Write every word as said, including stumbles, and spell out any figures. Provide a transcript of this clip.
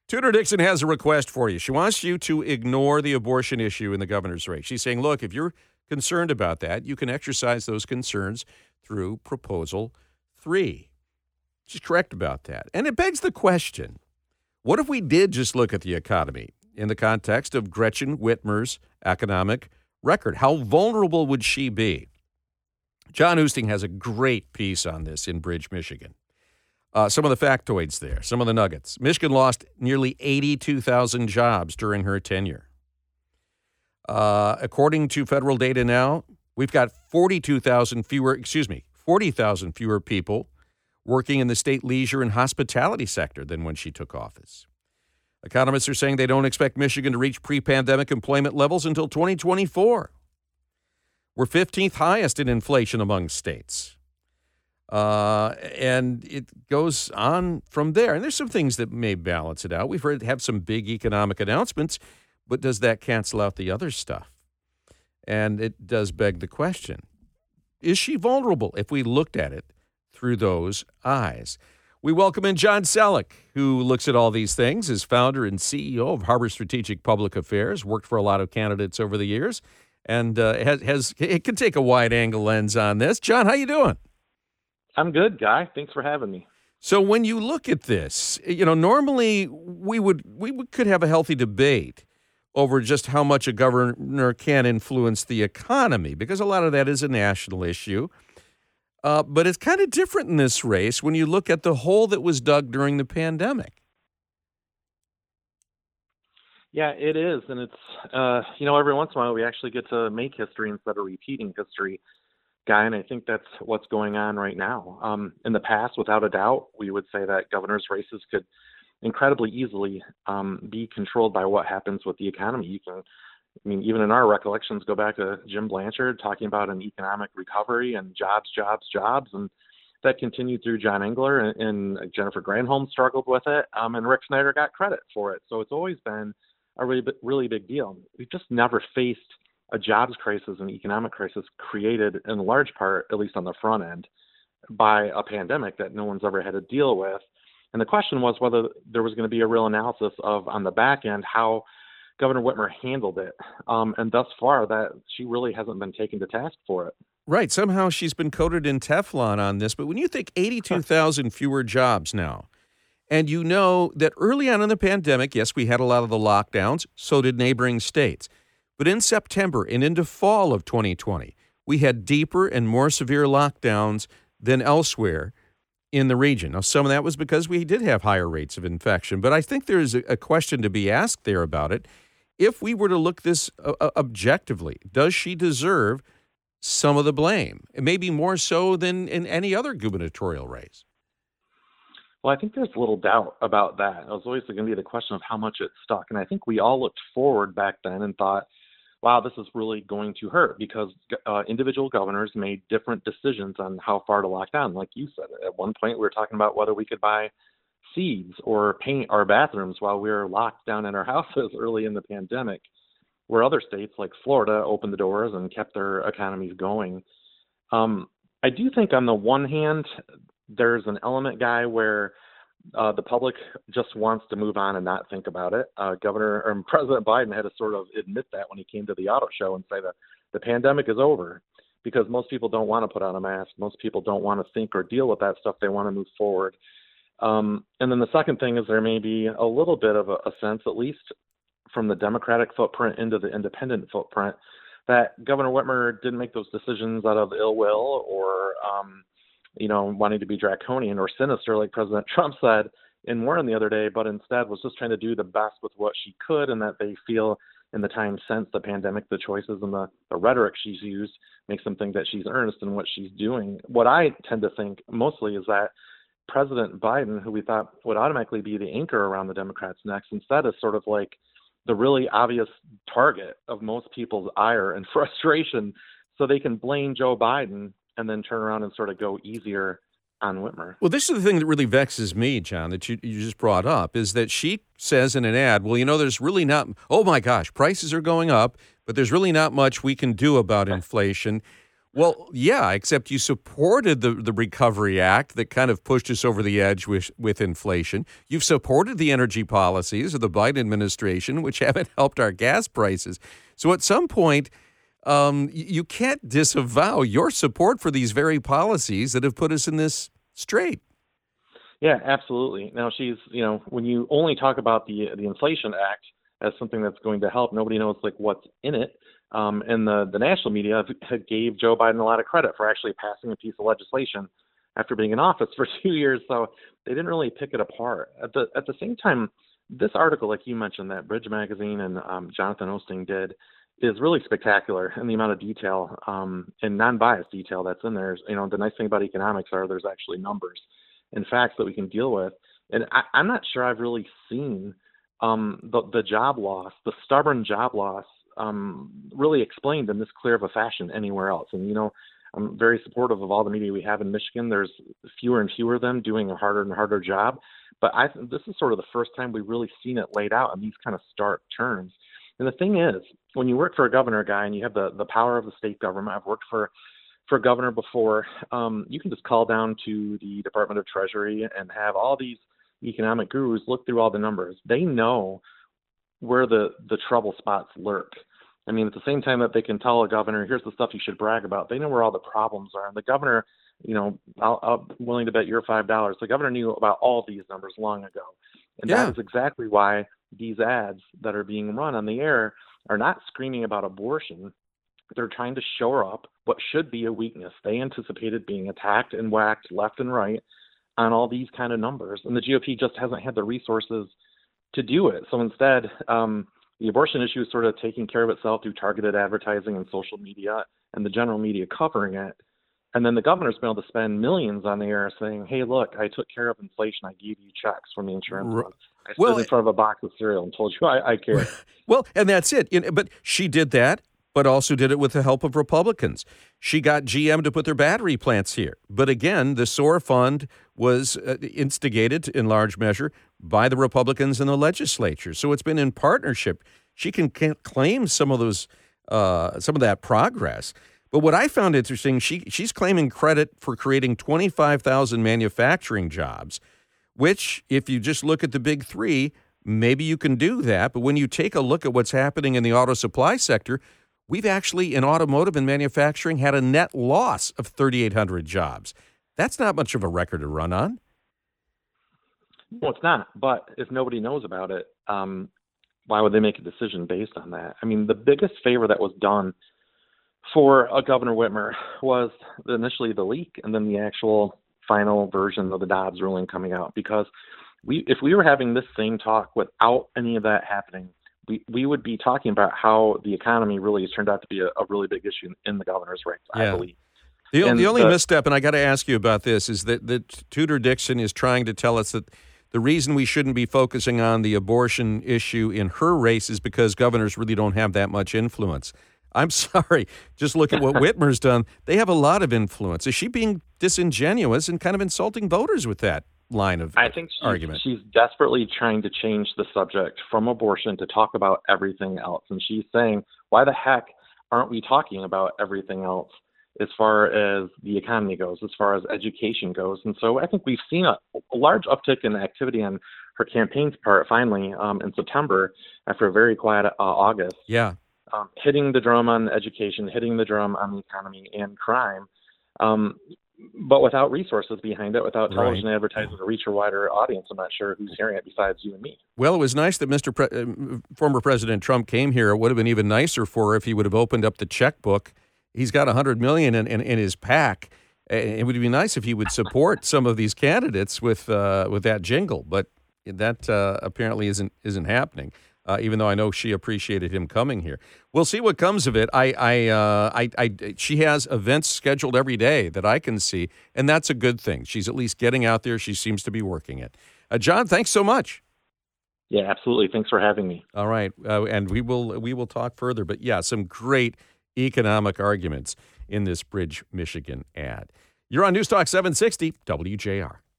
Tudor Dixon has a request for you. She wants you to ignore the abortion issue in the governor's race. She's saying, look, if you're concerned about that, you can exercise those concerns through Proposal three. She's correct about that. And it begs the question, what if we did just look at the economy in the context of Gretchen Whitmer's economic record? How vulnerable would she be? John Oosting has a great piece on this in Bridge, Michigan. Uh, some of the factoids there, some of the nuggets. Michigan lost nearly eighty-two thousand jobs during her tenure. Uh, according to federal data now, we've got forty-two thousand fewer, excuse me, forty thousand fewer people working in the state leisure and hospitality sector than when she took office. Economists are saying they don't expect Michigan to reach pre-pandemic employment levels until twenty twenty-four. We're fifteenth highest in inflation among states. Uh, and it goes on from there. And there's some things that may balance it out. We've heard have some big economic announcements, but does that cancel out the other stuff? And it does beg the question, is she vulnerable if we looked at it through those eyes? We welcome in John Selleck, who looks at all these things, is founder and C E O of Harbor Strategic Public Affairs, worked for a lot of candidates over the years, and uh, has, has it can take a wide-angle lens on this. John, how you doing? I'm good, Guy. Thanks for having me. So when you look at this, you know, normally we would we would, could have a healthy debate over just how much a governor can influence the economy, because a lot of that is a national issue. Uh, but it's kind of different in this race when you look at the hole that was dug during the pandemic. Yeah, it is. And it's, uh, you know, every once in a while we actually get to make history instead of repeating history, Guy. And I think that's what's going on right now. Um, in the past, without a doubt, we would say that governor's races could incredibly easily um, be controlled by what happens with the economy. You can, I mean, even in our recollections, go back to Jim Blanchard talking about an economic recovery and jobs, jobs, jobs. And that continued through John Engler, and, and Jennifer Granholm struggled with it. Um, and Rick Snyder got credit for it. So it's always been a really, really big deal. We've just never faced a jobs crisis and economic crisis created in large part, at least on the front end, by a pandemic that no one's ever had to deal with. And the question was whether there was going to be a real analysis of, on the back end, how Governor Whitmer handled it. Um, and thus far, that she really hasn't been taken to task for it. Right. Somehow she's been coated in Teflon on this. But when you think eighty-two thousand fewer jobs now, and you know that early on in the pandemic, yes, we had a lot of the lockdowns, so did neighboring states. But in September and into fall of twenty twenty, we had deeper and more severe lockdowns than elsewhere in the region. Now, some of that was because we did have higher rates of infection, but I think there's a question to be asked there about it. If we were to look this uh, objectively, does she deserve some of the blame? Maybe more so than in any other gubernatorial race. Well, I think there's little doubt about that. It was always going to be the question of how much it stuck. And I think we all looked forward back then and thought, wow, this is really going to hurt, because uh, individual governors made different decisions on how far to lock down. Like you said, at one point we were talking about whether we could buy seeds or paint our bathrooms while we were locked down in our houses early in the pandemic, where other states like Florida opened the doors and kept their economies going. Um, I do think on the one hand, there's an element, Guy, where Uh, the public just wants to move on and not think about it. Uh, Governor or President Biden had to sort of admit that when he came to the auto show and say that the pandemic is over, because most people don't want to put on a mask. Most people don't want to think or deal with that stuff. They want to move forward. Um, and then the second thing is there may be a little bit of a, a sense, at least from the Democratic footprint into the independent footprint, that Governor Whitmer didn't make those decisions out of ill will or um, you know, wanting to be draconian or sinister, like President Trump said in Warren the other day, but instead was just trying to do the best with what she could, and that they feel in the time since the pandemic, the choices and the, the rhetoric she's used makes them think that she's earnest in what she's doing. What I tend to think mostly is that President Biden, who we thought would automatically be the anchor around the Democrats' necks, instead is sort of like the really obvious target of most people's ire and frustration, so they can blame Joe Biden and then turn around and sort of go easier on Whitmer. Well, this is the thing that really vexes me, John, that you, you just brought up, is that she says in an ad, well, you know, there's really not, oh my gosh, prices are going up, but there's really not much we can do about inflation. Well, yeah, except you supported the, the Recovery Act that kind of pushed us over the edge with, with inflation. You've supported the energy policies of the Biden administration, which haven't helped our gas prices. So at some point, um, you can't disavow your support for these very policies that have put us in this strait. Yeah, absolutely. Now she's, you know, when you only talk about the the Inflation Act as something that's going to help, nobody knows like what's in it. Um, and the the national media have, gave Joe Biden a lot of credit for actually passing a piece of legislation after being in office for two years. So they didn't really pick it apart. At the at the same time, this article, like you mentioned, that Bridge Magazine and um, Jonathan Osting did, is really spectacular in the amount of detail um, and non-biased detail that's in there. You know, the nice thing about economics are there's actually numbers and facts that we can deal with. And I, I'm not sure I've really seen um, the, the job loss, the stubborn job loss, um, really explained in this clear of a fashion anywhere else. And, you know, I'm very supportive of all the media we have in Michigan. There's fewer and fewer of them doing a harder and harder job. But I this is sort of the first time we've really seen it laid out in these kind of stark terms. And the thing is, when you work for a governor guy and you have the, the power of the state government, I've worked for for a governor before, um, you can just call down to the Department of Treasury and have all these economic gurus look through all the numbers. They know where the, the trouble spots lurk. I mean, at the same time that they can tell a governor, here's the stuff you should brag about, they know where all the problems are. And the governor, you know, I'll, I'm willing to bet your five dollars. The governor knew about all these numbers long ago. And Yeah. that is exactly why these ads that are being run on the air are not screaming about abortion. They're trying to shore up what should be a weakness. They anticipated being attacked and whacked left and right on all these kind of numbers. And the G O P just hasn't had the resources to do it. So instead, um, the abortion issue is sort of taking care of itself through targeted advertising and social media and the general media covering it. And then the governor's been able to spend millions on the air saying, hey, look, I took care of inflation. I gave you checks from the insurance R- fund. I stood well, in front of a box of cereal and told you I, I care. Well, and that's it. You know, But she did that, but also did it with the help of Republicans. She got G M to put their battery plants here. But again, the SOAR fund was uh, instigated in large measure by the Republicans in the legislature. So it's been in partnership. She can, can claim some of those, uh, some of that progress. But what I found interesting, she she's claiming credit for creating twenty-five thousand manufacturing jobs, which, if you just look at the big three, maybe you can do that. But when you take a look at what's happening in the auto supply sector, we've actually, in automotive and manufacturing, had a net loss of thirty-eight hundred jobs. That's not much of a record to run on. Well, it's not. But if nobody knows about it, um, why would they make a decision based on that? I mean, the biggest favor that was done for uh, Governor Whitmer was initially the leak and then the actual final version of the Dobbs ruling coming out. Because we, if we were having this same talk without any of that happening, we, we would be talking about how the economy really has turned out to be a, a really big issue in the governor's race, Yeah. I believe. The, And the only the- misstep, and I got to ask you about this, is that, that Tudor Dixon is trying to tell us that the reason we shouldn't be focusing on the abortion issue in her race is because governors really don't have that much influence. I'm sorry. Just look at what Whitmer's done. They have a lot of influence. Is she being disingenuous and kind of insulting voters with that line of I think she's, argument? she's desperately trying to change the subject from abortion to talk about everything else. And she's saying, why the heck aren't we talking about everything else as far as the economy goes, as far as education goes? And so I think we've seen a, a large uptick in activity on her campaign's part finally um, in September after a very quiet uh, August. Yeah. Um, hitting the drum on education, hitting the drum on the economy and crime, um, but without resources behind it, without television Right. advertising to reach a wider audience. I'm not sure who's hearing it besides you and me. Well, it was nice that Mister Pre- uh, former President Trump came here. It would have been even nicer for her if he would have opened up the checkbook. He's got one hundred million dollars in, in, in his pack. It would be nice if he would support some of these candidates with uh, with that jingle, but that uh, apparently isn't isn't happening. Uh, even though I know she appreciated him coming here, we'll see what comes of it. I, I, uh, I, I, she has events scheduled every day that I can see, and that's a good thing. She's at least getting out there. She seems to be working it. Uh, John, thanks so much. Yeah, absolutely. Thanks for having me. All right, uh, and we will we will talk further. But yeah, some great economic arguments in this Bridge, Michigan ad. You're on News Talk seven sixty W J R.